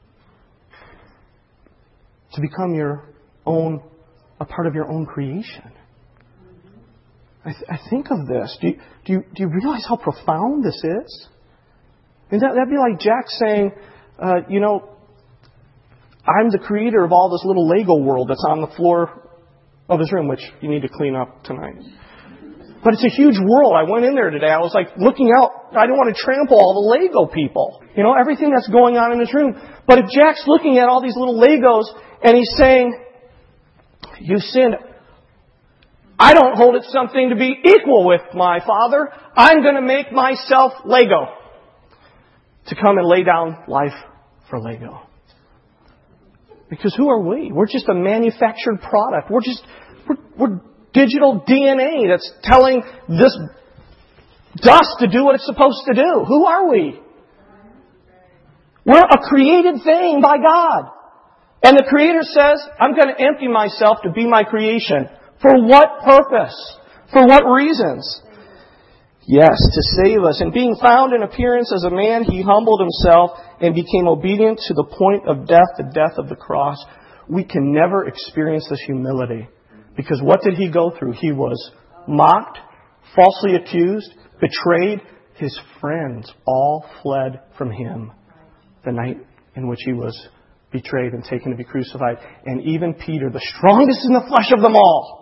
To become your own, a part of your own creation. I, th- I think of this. Do you, do you, do you realize how profound this is? And that, that'd be like Jack saying, uh, you know, I'm the creator of all this little Lego world that's on the floor of his room, which you need to clean up tonight. But it's a huge world. I went in there today. I was like looking out. I didn't want to trample all the Lego people. You know, everything that's going on in this room. But if Jack's looking at all these little Legos and he's saying, you sinned. I don't hold it something to be equal with my Father. I'm going to make myself Lego. To come and lay down life for Lego. Because who are we? We're just a manufactured product. We're just, we're, we're digital D N A that's telling this dust to do what it's supposed to do. Who are we? We're a created thing by God. And the Creator says, I'm going to empty myself to be my creation. For what purpose? For what reasons? Yes, to save us. And being found in appearance as a man, He humbled Himself and became obedient to the point of death, the death of the cross. We can never experience this humility. Because what did He go through? He was mocked, falsely accused, betrayed. His friends all fled from Him the night in which He was betrayed and taken to be crucified. And even Peter, the strongest in the flesh of them all,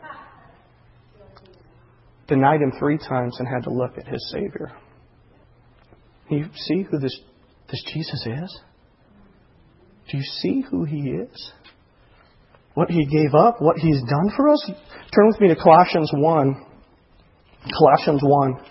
denied Him three times and had to look at His Savior. You see who this, this Jesus is? Do you see who He is? What He gave up? What He's done for us? Turn with me to Colossians one. Colossians one.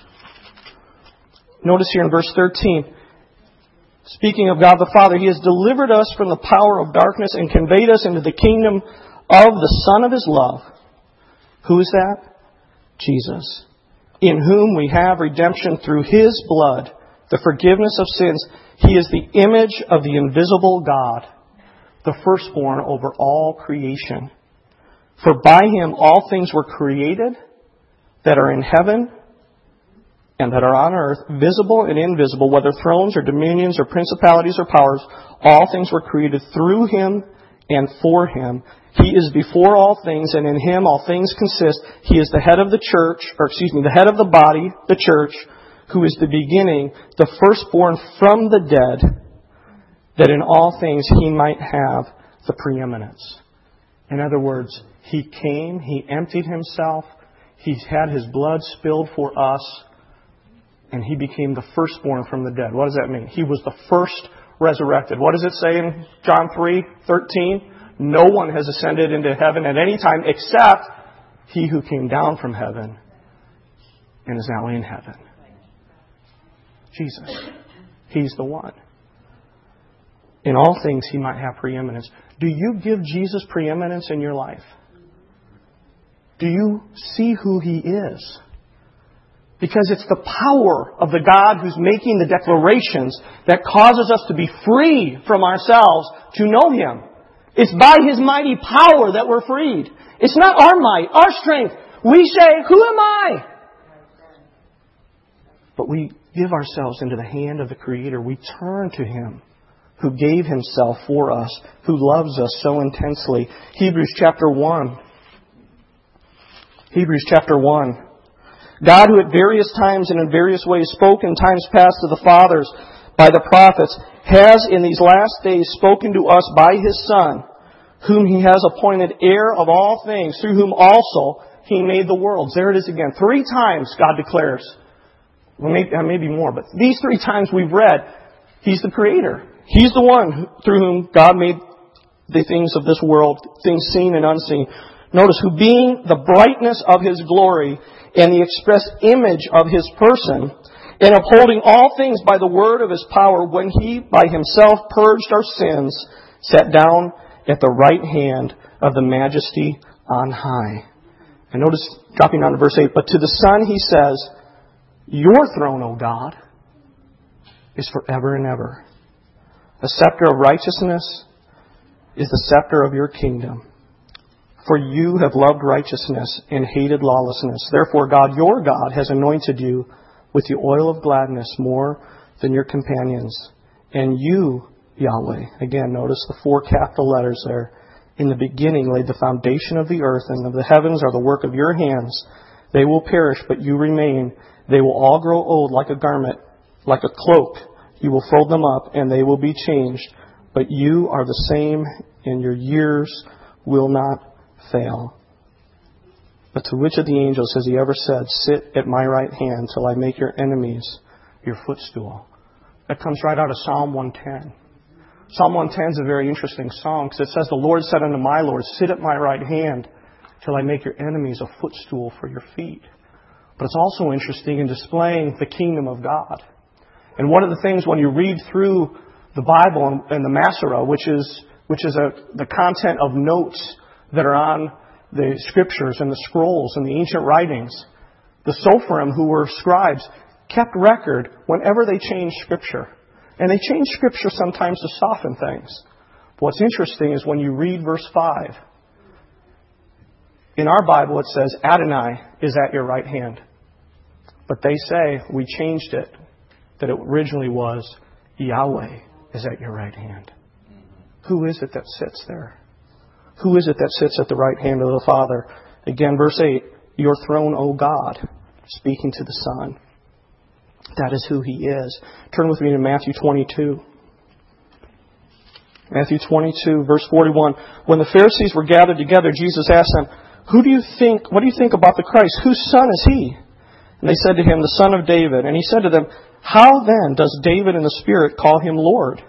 Notice here in verse thirteen. Speaking of God the Father, He has delivered us from the power of darkness and conveyed us into the kingdom of the Son of His love. Who is that? Jesus, in whom we have redemption through His blood, the forgiveness of sins. He is the image of the invisible God, the firstborn over all creation. For by Him all things were created that are in heaven and that are on earth, visible and invisible, whether thrones or dominions or principalities or powers. All things were created through Him and for Him. He is before all things, and in Him all things consist. He is the head of the church, or excuse me, the head of the body, the church, who is the beginning, the firstborn from the dead, that in all things He might have the preeminence. In other words, He came, He emptied Himself, He had His blood spilled for us, and He became the firstborn from the dead. What does that mean? He was the first resurrected. What does it say in John three thirteen? No one has ascended into heaven at any time except He who came down from heaven and is now in heaven. Jesus. He's the one. In all things He might have preeminence. Do you give Jesus preeminence in your life? Do you see who He is? Because it's the power of the God who's making the declarations that causes us to be free from ourselves to know Him. It's by His mighty power that we're freed. It's not our might, our strength. We say, who am I? But we give ourselves into the hand of the Creator. We turn to Him who gave Himself for us, who loves us so intensely. Hebrews chapter one. Hebrews chapter one. God, who at various times and in various ways spoke in times past to the fathers by the prophets, has in these last days spoken to us by His Son, whom He has appointed heir of all things, through whom also He made the worlds. There it is again. Three times God declares. Well, maybe, maybe more, but these three times we've read, He's the Creator. He's the one through whom God made the things of this world, things seen and unseen. Notice, who being the brightness of His glory and the express image of His person, and upholding all things by the word of His power, when He by Himself purged our sins, sat down at the right hand of the Majesty on high. And notice, dropping down to verse eight, but to the Son He says, your throne, O God, is forever and ever. The scepter of righteousness is the scepter of your kingdom. For you have loved righteousness and hated lawlessness. Therefore God, your God, has anointed you with the oil of gladness more than your companions. And you, Yahweh, again, notice the four capital letters there, in the beginning laid the foundation of the earth, and of the heavens are the work of your hands. They will perish, but you remain. They will all grow old like a garment, like a cloak. You will fold them up, and they will be changed. But you are the same, and your years will not fail. But to which of the angels has he ever said, sit at my right hand till I make your enemies your footstool? That comes right out of Psalm one ten. Psalm one ten is a very interesting psalm because it says, the Lord said unto my Lord, sit at my right hand till I make your enemies a footstool for your feet. But it's also interesting in displaying the kingdom of God. And one of the things when you read through the Bible and, and the Masorah, which is which is a, the content of notes that are on the scriptures and the scrolls and the ancient writings, the Sopharim, who were scribes, kept record whenever they changed scripture. And they changed scripture sometimes to soften things. But what's interesting is when you read verse five, in our Bible it says, Adonai is at your right hand. But they say, we changed it, that it originally was, Yahweh is at your right hand. Who is it that sits there? Who is it that sits at the right hand of the Father? Again, verse eight, your throne, O God, speaking to the Son. That is who He is. Turn with me to Matthew twenty-two. Matthew twenty-two, verse forty-one. When the Pharisees were gathered together, Jesus asked them, Who do you think, what do you think about the Christ? Whose son is He? And they said to Him, the son of David. And He said to them, How then does David in the Spirit call Him Lord?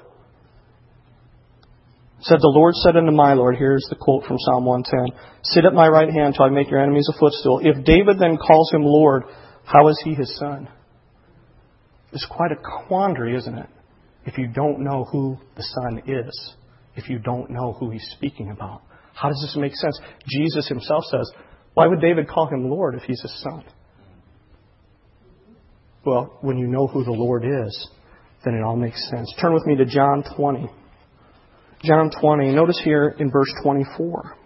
Said the Lord said unto my Lord, here's the quote from Psalm one ten, sit at my right hand till I make your enemies a footstool. If David then calls Him Lord, how is He His son? It's quite a quandary, isn't it? If you don't know who the Son is, if you don't know who He's speaking about. How does this make sense? Jesus Himself says, why would David call Him Lord if He's His son? Well, when you know who the Lord is, then it all makes sense. Turn with me to John twenty. John twenty. Notice here in verse twenty-four.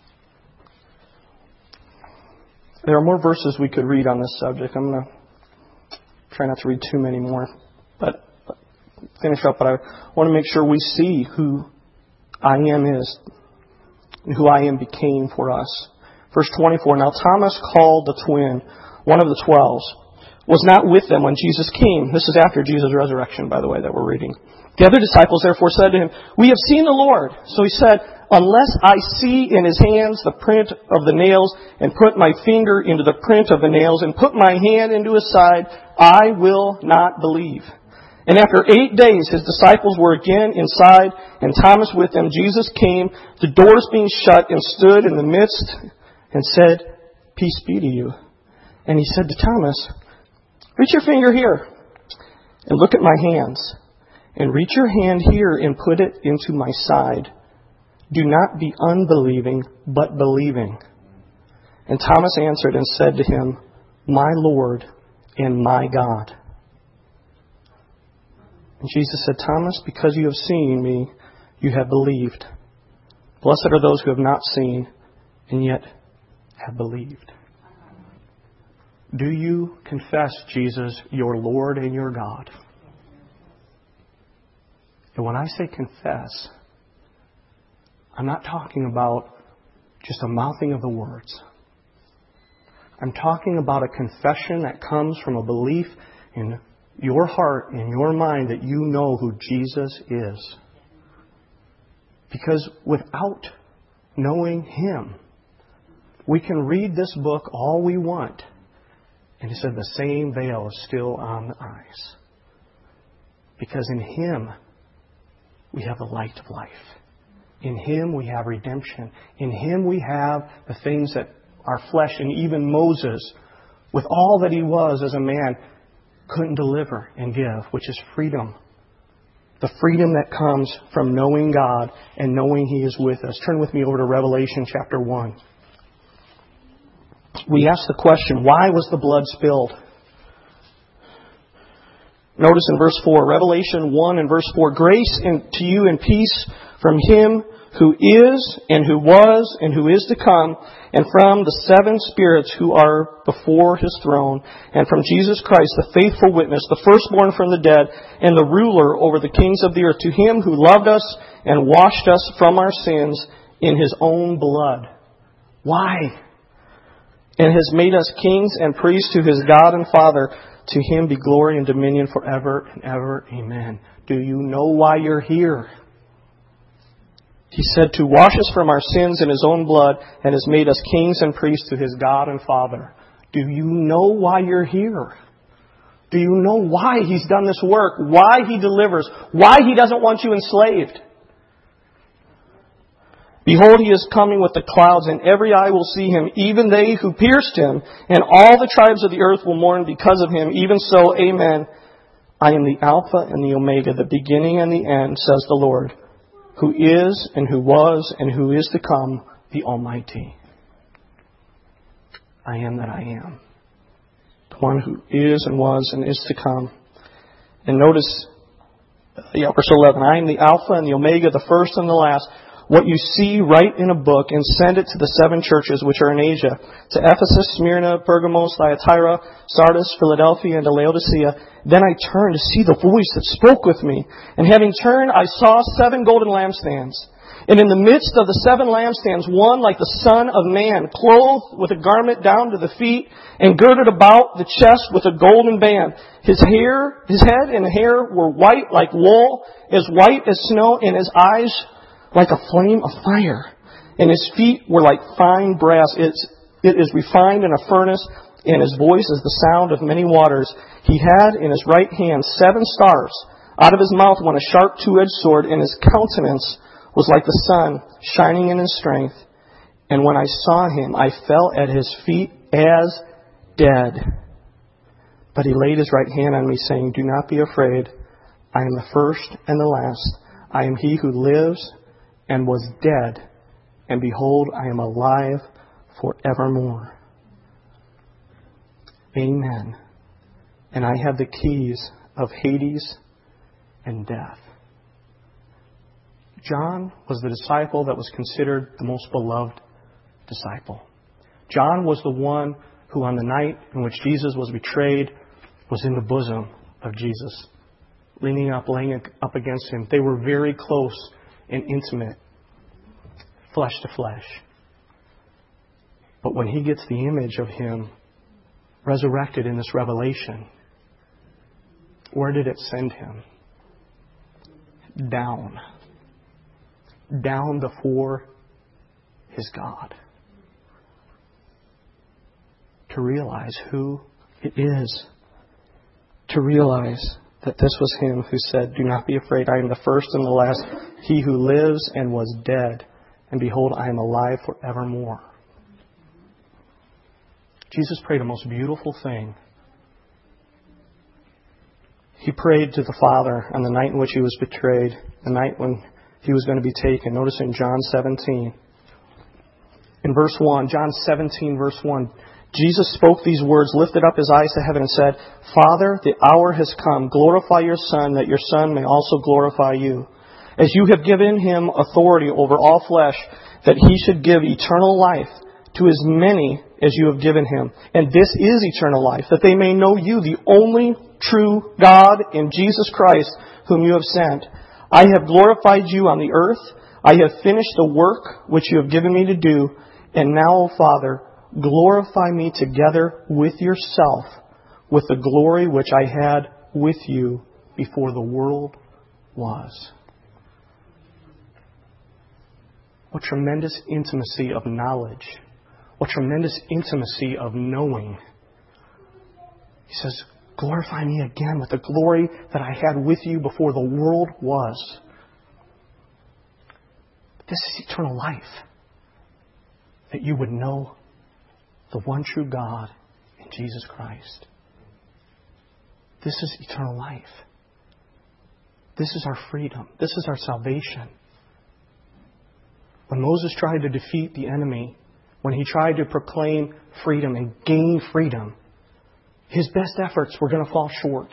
There are more verses we could read on this subject. I'm going to try not to read too many more. But finish up. But I want to make sure we see who I am is. And who I am became for us. Verse twenty-four. Now Thomas, called the twin, one of the twelve, was not with them when Jesus came. This is after Jesus' resurrection, by the way, that we're reading. The other disciples therefore said to Him, We have seen the Lord. So He said, Unless I see in His hands the print of the nails, and put my finger into the print of the nails, and put my hand into His side, I will not believe. And after eight days His disciples were again inside, and Thomas with them. Jesus came, the doors being shut, and stood in the midst, and said, Peace be to you. And He said to Thomas, Reach your finger here, and look at my hands. And reach your hand here and put it into my side. Do not be unbelieving, but believing. And Thomas answered and said to Him, My Lord and my God. And Jesus said, Thomas, because you have seen me, you have believed. Blessed are those who have not seen and yet have believed. Do you confess Jesus, your Lord and your God? And when I say confess, I'm not talking about just a mouthing of the words. I'm talking about a confession that comes from a belief in your heart, in your mind, that you know who Jesus is. Because without knowing Him, we can read this book all we want, and He said the same veil is still on the eyes. Because in Him, we have the light of life. In Him we have redemption. In Him we have the things that our flesh, and even Moses, with all that he was as a man, couldn't deliver and give, which is freedom. The freedom that comes from knowing God and knowing He is with us. Turn with me over to Revelation chapter one. We ask the question, why was the blood spilled? Notice in verse four, Revelation one and verse four, Grace to you and peace from Him who is and who was and who is to come, and from the seven spirits who are before His throne, and from Jesus Christ, the faithful witness, the firstborn from the dead, and the ruler over the kings of the earth, to Him who loved us and washed us from our sins in His own blood. Why? And has made us kings and priests to His God and Father. To Him be glory and dominion forever and ever. Amen. Do you know why you're here? Do He said to wash us from our sins in His own blood and has made us kings and priests to His God and Father. Do you know why you're here? Do you know why He's done this work? Why He delivers? Why He doesn't want you enslaved? Behold, He is coming with the clouds, and every eye will see Him, even they who pierced Him, and all the tribes of the earth will mourn because of Him. Even so, amen. I am the Alpha and the Omega, the beginning and the end, says the Lord, who is and who was and who is to come, the Almighty. I am that I am. The one who is and was and is to come. And notice, yeah, verse eleven, I am the Alpha and the Omega, the first and the last. What you see, write in a book and send it to the seven churches which are in Asia, to Ephesus, Smyrna, Pergamos, Thyatira, Sardis, Philadelphia, and to Laodicea. Then I turned to see the voice that spoke with me. And having turned, I saw seven golden lampstands. And in the midst of the seven lampstands, one like the Son of Man, clothed with a garment down to the feet, and girded about the chest with a golden band. His hair, his head and hair were white like wool, as white as snow, and his eyes like a flame of fire. And his feet were like fine brass. It's, it is refined in a furnace, and his voice is the sound of many waters. He had in his right hand seven stars. Out of his mouth went a sharp two-edged sword, and his countenance was like the sun, shining in his strength. And when I saw him, I fell at his feet as dead. But he laid his right hand on me, saying, Do not be afraid. I am the first and the last. I am he who lives and was dead, and behold, I am alive forevermore. Amen. And I have the keys of Hades and death. John was the disciple that was considered the most beloved disciple. John was the one who on the night in which Jesus was betrayed was in the bosom of Jesus, leaning up, laying up against Him. They were very close and intimate, flesh to flesh. But when he gets the image of Him resurrected in this revelation, where did it send him? Down. Down before his God. To realize who it is. To realize that this was Him who said, Do not be afraid, I am the first and the last, He who lives and was dead, and behold, I am alive forevermore. Jesus prayed a most beautiful thing. He prayed to the Father on the night in which He was betrayed, the night when He was going to be taken. Notice in John seventeen. In verse one, John seventeen, verse one, Jesus spoke these words, lifted up His eyes to heaven and said, Father, the hour has come. Glorify your Son, that your Son may also glorify you. As you have given Him authority over all flesh, that He should give eternal life to as many as you have given Him. And this is eternal life, that they may know you, the only true God, and Jesus Christ, whom you have sent. I have glorified you on the earth. I have finished the work which you have given me to do. And now, O Father, glorify me together with yourself, with the glory which I had with you before the world was. What tremendous intimacy of knowledge. What tremendous intimacy of knowing. He says, glorify me again with the glory that I had with you before the world was. This is eternal life. That you would know the one true God in Jesus Christ. This is eternal life. This is our freedom. This is our salvation. When Moses tried to defeat the enemy, when he tried to proclaim freedom and gain freedom, his best efforts were going to fall short.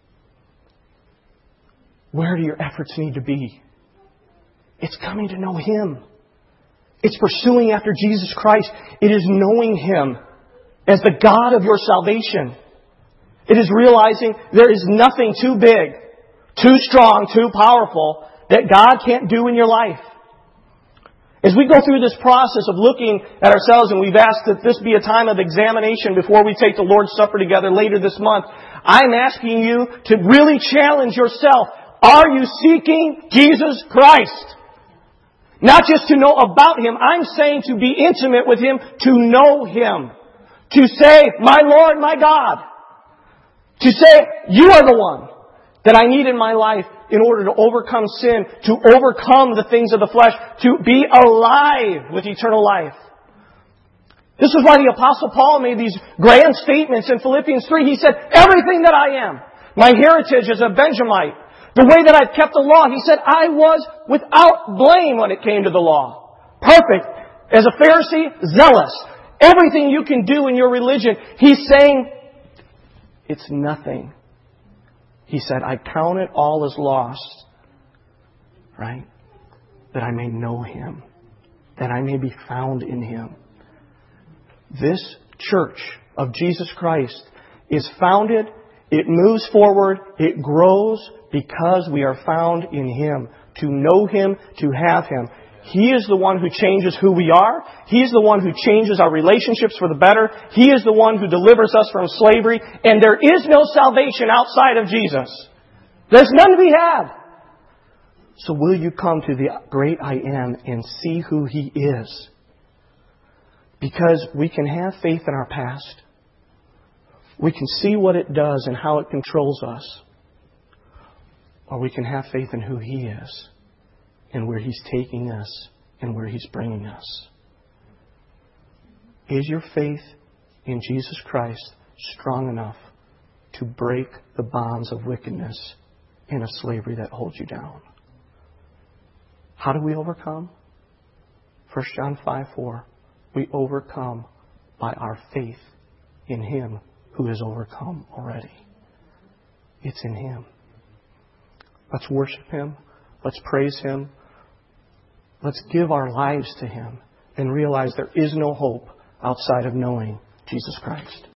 Where do your efforts need to be? It's coming to know Him. It's pursuing after Jesus Christ. It is knowing Him as the God of your salvation. It is realizing there is nothing too big, too strong, too powerful that God can't do in your life. As we go through this process of looking at ourselves, and we've asked that this be a time of examination before we take the Lord's Supper together later this month, I'm asking you to really challenge yourself. Are you seeking Jesus Christ? Not just to know about Him. I'm saying to be intimate with Him, to know Him. To say, my Lord, my God. To say, You are the one that I need in my life in order to overcome sin, to overcome the things of the flesh, to be alive with eternal life. This is why the Apostle Paul made these grand statements in Philippians three. He said, everything that I am, my heritage as a Benjamite, the way that I've kept the law, he said, I was without blame when it came to the law. Perfect. As a Pharisee, zealous. Everything you can do in your religion. He's saying, it's nothing. He said, I count it all as lost. Right? That I may know Him. That I may be found in Him. This church of Jesus Christ is founded, it moves forward, it grows because we are found in Him. To know Him, to have Him. He is the one who changes who we are. He's the one who changes our relationships for the better. He is the one who delivers us from slavery. And there is no salvation outside of Jesus. There's none to be had. So will you come to the great I Am and see who He is? Because we can have faith in our past. We can see what it does and how it controls us. Or we can have faith in who He is and where He's taking us and where He's bringing us. Is your faith in Jesus Christ strong enough to break the bonds of wickedness in a slavery that holds you down? How do we overcome? First John five four. We overcome by our faith in Him who has overcome already. It's in Him. Let's worship Him. Let's praise Him. Let's give our lives to Him and realize there is no hope outside of knowing Jesus Christ.